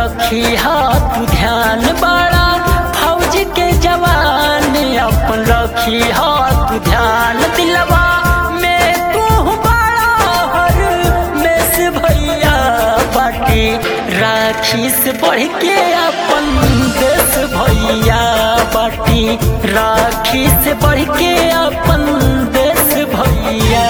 रखी हाथ ध्यान बड़ा फौज के जवान अपन रखी हाथ ध्यान दिलवा में तू बड़ा हर में से भैया बाटी राखी से बढ़ के अपन देश भैया बाटी राखी से बढ़ के अपन देश भैया।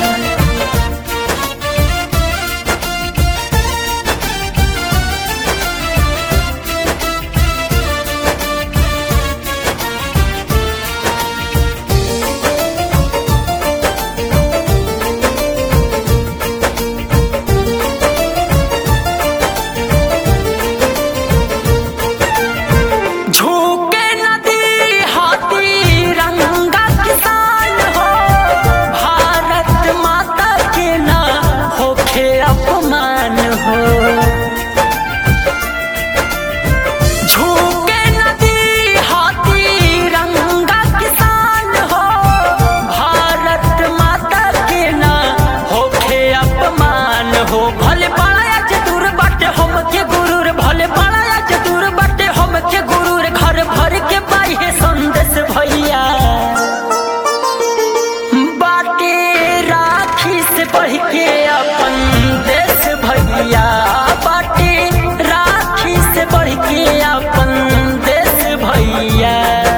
बढ़ के अपन देश भैया बाटी राखी से बढ़ के अपन देश भैया।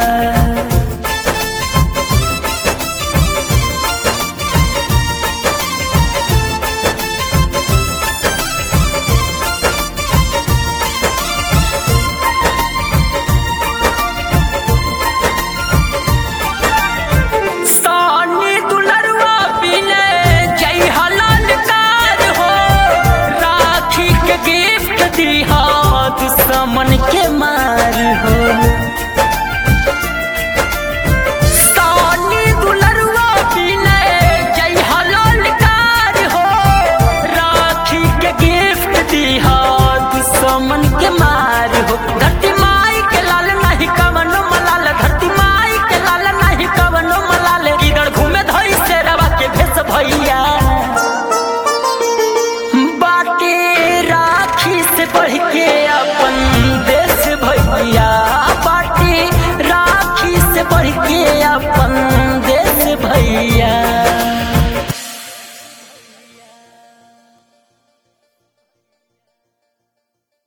दुश्मन के मार हो सानी दुलरुआ पीले जय हलालकार हो राखी के गिफ्ट दिहा दुश्मन के मार हो। धरती माई के लाल नहीं कवनो मलाल धरती माई के लाल नहीं कवनो मलाल इधर घूमे धई से रवा के भेस भैया बाटे राखी से बढ़ के अपन